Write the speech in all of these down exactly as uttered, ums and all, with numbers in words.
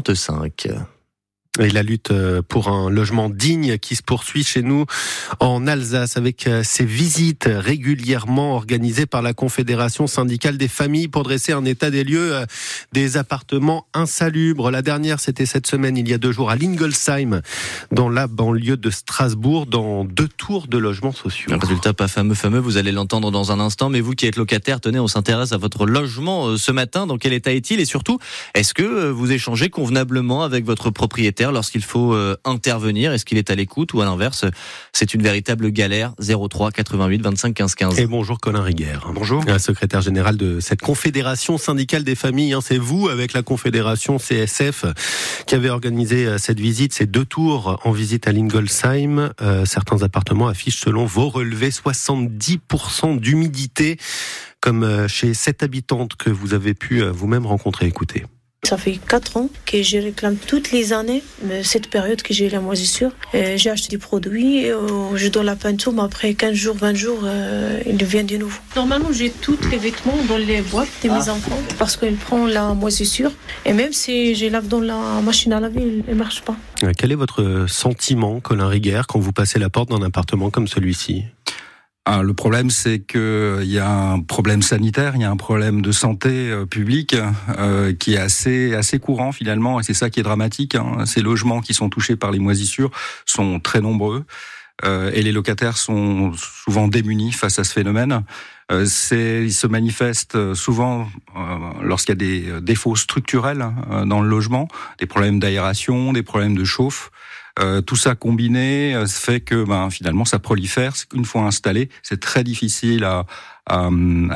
trente-cinq. Et la lutte pour un logement digne qui se poursuit chez nous en Alsace avec ces visites régulièrement organisées par la Confédération syndicale des familles pour dresser un état des lieux des appartements insalubres. La dernière, c'était cette semaine, il y a deux jours, à Lingolsheim, dans la banlieue de Strasbourg, dans deux tours de logements sociaux. Un résultat pas fameux, fameux, vous allez l'entendre dans un instant, mais vous qui êtes locataire, tenez, on s'intéresse à votre logement ce matin. Dans quel état est-il? Et surtout, est-ce que vous échangez convenablement avec votre propriétaire lorsqu'il faut euh, intervenir? Est-ce qu'il est à l'écoute ou à l'inverse, c'est une véritable galère? Zéro trois quatre-vingt-huit vingt-cinq quinze quinze. Et bonjour Colin Riguer. Bonjour. Secrétaire général de cette Confédération syndicale des familles. Hein, c'est vous, avec la Confédération C S F, qui avez organisé cette visite, ces deux tours en visite à Lingolsheim. Euh, certains appartements affichent, selon vos relevés, soixante-dix pour cent d'humidité, comme chez cette habitante que vous avez pu vous-même rencontrer. Écoutez. Ça fait quatre ans que je réclame toutes les années cette période que j'ai la moisissure. Euh, j'ai acheté des produits, euh, je donne la peinture, mais après quinze jours, vingt jours, euh, il vient de nouveau. Normalement, j'ai tous les vêtements dans les boîtes de mes enfants parce qu'ils prennent la moisissure. Et même si je lave dans la machine à laver, elle ne marche pas. Quel est votre sentiment, Colin Riguer, quand vous passez la porte d'un appartement comme celui-ci ? Ah, le problème, c'est que il y a un problème sanitaire, il y a un problème de santé euh, publique euh, qui est assez assez courant finalement, et c'est ça qui est dramatique. Hein. Ces logements qui sont touchés par les moisissures sont très nombreux euh, et les locataires sont souvent démunis face à ce phénomène. Euh, c'est, il se manifeste souvent euh, lorsqu'il y a des défauts structurels euh, dans le logement, des problèmes d'aération, des problèmes de chauffe. Euh, tout ça combiné euh, fait que ben, finalement ça prolifère. Une fois installé, c'est très difficile à, à,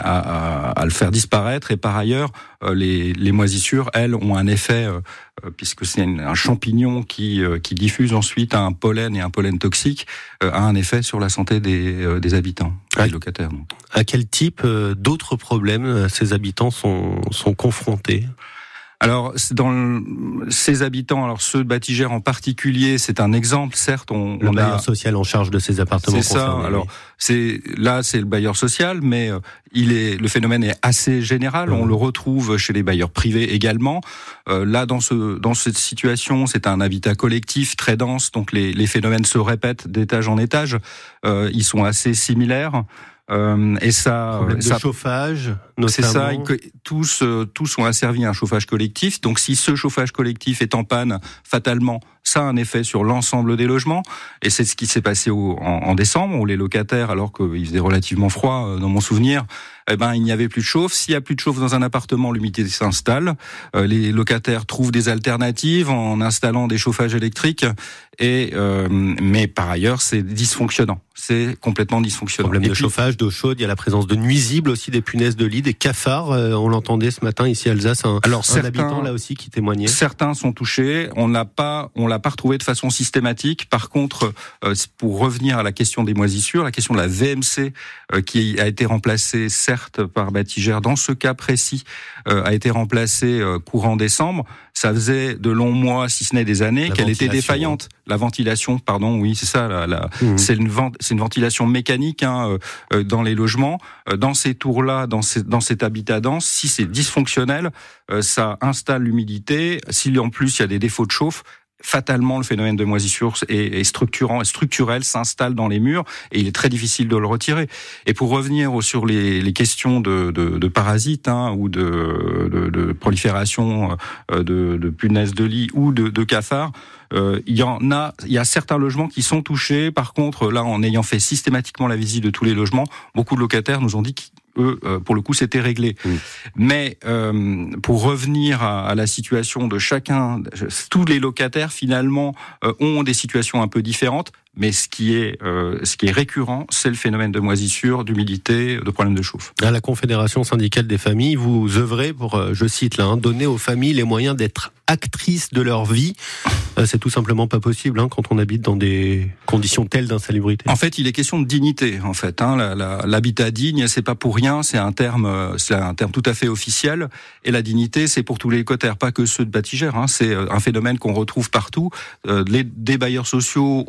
à, à le faire disparaître. Et par ailleurs, euh, les, les moisissures, elles, ont un effet, euh, puisque c'est un champignon qui, euh, qui diffuse ensuite un pollen et un pollen toxique, euh, a un effet sur la santé des, euh, des habitants, des à, locataires. Donc. À quel type euh, d'autres problèmes euh, ces habitants sont, sont confrontés ? Alors, dans le, ces habitants, alors ceux de Batigère en particulier, c'est un exemple, certes. On, le on bailleur a social en charge de ces appartements. C'est ça. Alors, c'est là, c'est le bailleur social, mais euh, il est, le phénomène est assez général. Mmh. On le retrouve chez les bailleurs privés également. Euh, là, dans ce, dans cette situation, c'est un habitat collectif très dense, donc les, les phénomènes se répètent d'étage en étage. Euh, ils sont assez similaires. Euh, et ça, problème ça, de chauffage, notamment. C'est ça. Tous, tous ont asservi à un chauffage collectif. Donc, si ce chauffage collectif est en panne, fatalement, ça a un effet sur l'ensemble des logements. Et c'est ce qui s'est passé au, en, en décembre, où les locataires, alors qu'il faisait relativement froid, dans mon souvenir, eh ben, il n'y avait plus de chauffe. S'il y a plus de chauffe dans un appartement, l'humidité s'installe. Euh, les locataires trouvent des alternatives en installant des chauffages électriques. Et euh, mais par ailleurs, c'est dysfonctionnant. C'est complètement dysfonctionnant. Problème et de puis, chauffage, d'eau chaude. Il y a la présence de nuisibles aussi, des punaises de lit, des cafards. Euh, on l'entendait ce matin ici à Alsace. Un, alors, un certains, habitant là aussi qui témoignait. Certains sont touchés. On l'a pas, on l'a pas retrouvé de façon systématique. Par contre, euh, pour revenir à la question des moisissures, la question de la V M C euh, qui a été remplacée certes par Batigère dans ce cas précis, euh, a été remplacée euh, courant décembre. Ça faisait de longs mois, si ce n'est des années, la qu'elle était défaillante. La ventilation, pardon, oui, c'est ça. La, la, mmh. C'est une vent, c'est une ventilation mécanique hein, euh, dans les logements, euh, dans ces tours-là, dans, ces, dans cet habitat dense. Si c'est dysfonctionnel, euh, ça installe l'humidité. Si en plus il y a des défauts de chauffe, fatalement le phénomène de moisissure est, est structurant, est structurel, s'installe dans les murs et il est très difficile de le retirer. Et pour revenir sur les, les questions de, de, de parasites hein, ou de, de, de prolifération de, de punaises de lit ou de, de cafards, euh, il y en a, il y a certains logements qui sont touchés. Par contre, là, en ayant fait systématiquement la visite de tous les logements, beaucoup de locataires nous ont dit qu'ils eux, pour le coup, c'était réglé. Mmh. Mais euh, pour revenir à, à la situation de chacun, tous les locataires, finalement, euh, ont des situations un peu différentes. Mais ce qui est, euh, ce qui est récurrent, c'est le phénomène de moisissure, d'humidité, de problèmes de chauffe. À la Confédération syndicale des familles, vous œuvrez pour, je cite là, hein, donner aux familles les moyens d'être actrices de leur vie. Euh, c'est tout simplement pas possible hein, quand on habite dans des conditions telles d'insalubrité. En fait, il est question de dignité. En fait, hein, la, la, l'habitat digne, c'est pas pour rien. C'est un terme, c'est un terme tout à fait officiel. Et la dignité, c'est pour tous les locataires, pas que ceux de Batigère. Hein, c'est un phénomène qu'on retrouve partout, euh, les, des bailleurs sociaux aux bailleurs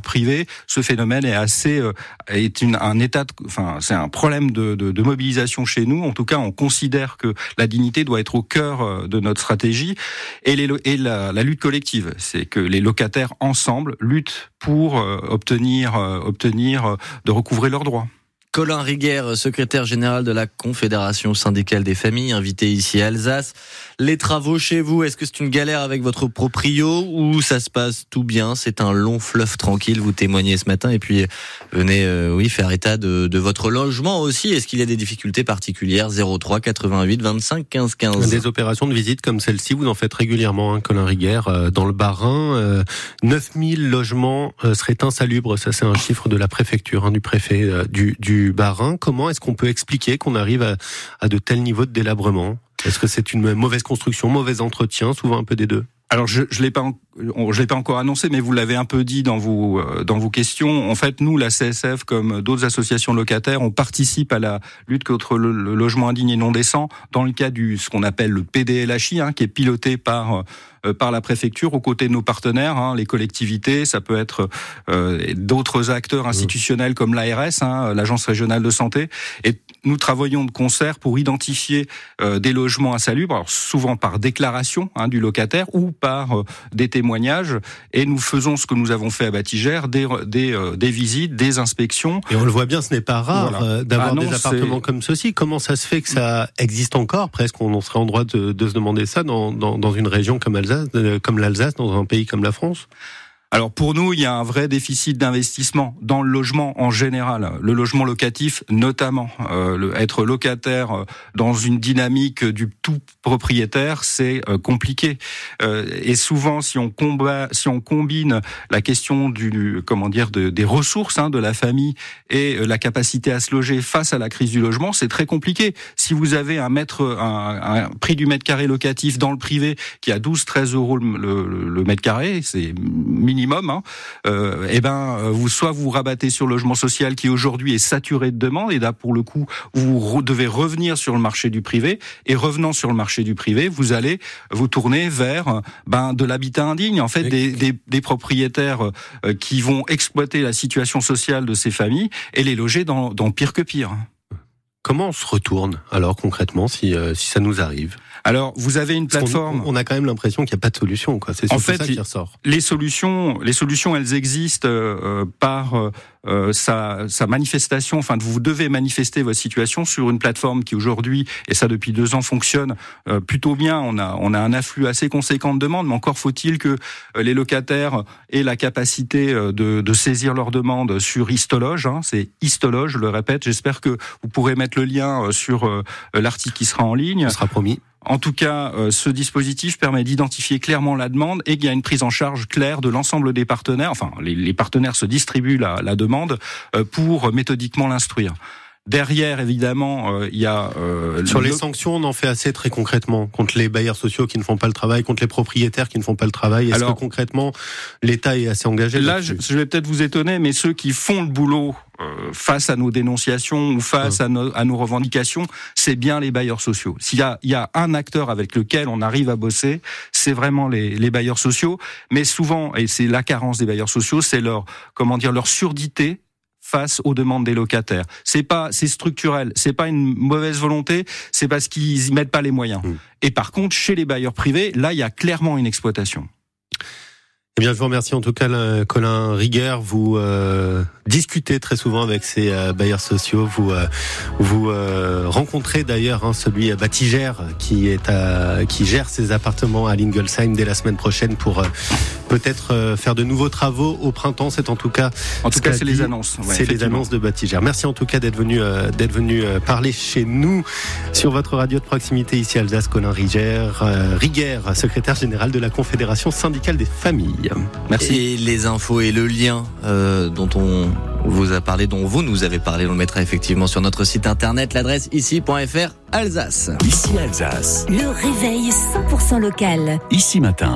privés, ce phénomène est assez euh, est une, un état, de, enfin c'est un problème de, de, de mobilisation chez nous. En tout cas, on considère que la dignité doit être au cœur de notre stratégie et, les, et la, la lutte collective, c'est que les locataires ensemble luttent pour euh, obtenir euh, obtenir euh, de recouvrer leurs droits. Colin Riguer, secrétaire général de la Confédération syndicale des familles, invité ici à Alsace. Les travaux chez vous, est-ce que c'est une galère avec votre proprio ou ça se passe tout bien? C'est un long fleuve tranquille, vous témoignez ce matin et puis venez euh, oui faire état de, de votre logement aussi. Est-ce qu'il y a des difficultés particulières? zéro trois quatre-vingt-huit vingt-cinq quinze quinze. Des opérations de visite comme celle-ci, vous en faites régulièrement, hein, Colin Riguer, euh, dans le Bas-Rhin. Euh, neuf mille logements euh, seraient insalubres, ça c'est un chiffre de la préfecture, hein, du préfet euh, du, du Bas-Rhin. Comment est-ce qu'on peut expliquer qu'on arrive à, à de tels niveaux de délabrement? Est-ce que c'est une mauvaise construction, mauvais entretien, souvent un peu des deux? Alors je je l'ai pas je l'ai pas encore annoncé, mais vous l'avez un peu dit dans vos dans vos questions. En fait, nous, la C S F, comme d'autres associations locataires, on participe à la lutte contre le, le logement indigne et non décent dans le cadre du ce qu'on appelle le P D L H I, hein, qui est piloté par euh, par la préfecture aux côtés de nos partenaires, hein, les collectivités. Ça peut être euh, d'autres acteurs institutionnels comme l'A R S, hein, l'Agence régionale de santé. Et nous travaillons de concert pour identifier euh, des logements insalubres, alors souvent par déclaration, hein, du locataire ou par euh, des témoignages, et nous faisons ce que nous avons fait à Batigère, des, des, euh, des visites, des inspections. Et on le voit bien, ce n'est pas rare voilà. euh, d'avoir ah non, des appartements c'est... comme ceci. Comment ça se fait que ça existe encore? Presque, on serait en droit de, de se demander ça dans, dans, dans une région comme Alsace, euh, comme l'Alsace, dans un pays comme la France. Alors pour nous, il y a un vrai déficit d'investissement dans le logement en général, le logement locatif notamment. Euh, le, être locataire dans une dynamique du tout propriétaire, c'est euh, compliqué. Euh, et souvent, si on combat, si on combine la question du comment dire de, des ressources, hein, de la famille et euh, la capacité à se loger face à la crise du logement, c'est très compliqué. Si vous avez un mètre, un, un prix du mètre carré locatif dans le privé qui a douze treize euros le, le, le mètre carré, c'est minimum. Hein, euh, et ben, vous soit vous rabattez sur le logement social qui aujourd'hui est saturé de demandes, et là pour le coup vous re- devez revenir sur le marché du privé, et revenant sur le marché du privé, vous allez vous tourner vers ben de l'habitat indigne, en fait, des, des, des propriétaires euh, qui vont exploiter la situation sociale de ces familles et les loger dans, dans pire que pire. Comment on se retourne alors concrètement si euh, si ça nous arrive? Alors, vous avez une plateforme. On, on a quand même l'impression qu'il n'y a pas de solution, quoi. C'est surtout en fait, ça qui ressort. Les solutions, les solutions, elles existent euh, par euh, sa, sa manifestation. Enfin, vous devez manifester votre situation sur une plateforme qui aujourd'hui, et ça depuis deux ans, fonctionne euh, plutôt bien. On a, on a un afflux assez conséquent de demandes, mais encore faut-il que euh, les locataires aient la capacité euh, de, de saisir leurs demandes sur Histologe. Hein, c'est Histologe, je le répète. J'espère que vous pourrez mettre le lien sur euh, l'article qui sera en ligne. Ce sera promis. En tout cas, euh, ce dispositif permet d'identifier clairement la demande et qu'il y a une prise en charge claire de l'ensemble des partenaires. Enfin, les, les partenaires se distribuent la, la demande euh, pour méthodiquement l'instruire. Derrière, évidemment, euh, il y a... Euh, Sur le... les sanctions, on en fait assez très concrètement contre les bailleurs sociaux qui ne font pas le travail, contre les propriétaires qui ne font pas le travail. Est-ce Alors, que concrètement, l'État est assez engagé là je, je vais peut-être vous étonner, mais ceux qui font le boulot euh, face à nos dénonciations ou face hum. à, nos, à nos revendications, c'est bien les bailleurs sociaux. S'il y a, il y a un acteur avec lequel on arrive à bosser, c'est vraiment les, les bailleurs sociaux. Mais souvent, et c'est la carence des bailleurs sociaux, c'est leur, comment dire, leur surdité face aux demandes des locataires. C'est pas, c'est structurel. C'est pas une mauvaise volonté. C'est parce qu'ils y mettent pas les moyens. Mmh. Et par contre, chez les bailleurs privés, là, il y a clairement une exploitation. Eh bien, je vous remercie en tout cas, Colin Riguer. Vous euh, discutez très souvent avec ces euh, bailleurs sociaux. Vous euh, vous euh, rencontrez d'ailleurs hein, celui à Batigère qui est à, qui gère ses appartements à Lingolsheim dès la semaine prochaine pour euh, peut-être euh, faire de nouveaux travaux au printemps. C'est en tout cas. En tout cas, c'est les annonces. Ouais, c'est les annonces de Batigère. Merci en tout cas d'être venu euh, d'être venu euh, parler chez nous sur votre radio de proximité ici à Alsace. Colin Riguer, euh, Riguer, secrétaire général de la Confédération syndicale des familles. Merci. Et les infos et le lien euh, dont on vous a parlé, dont vous nous avez parlé, on le mettra effectivement sur notre site internet, l'adresse ici point f r Alsace. Ici Alsace. Le réveil cent pour cent local. Ici matin.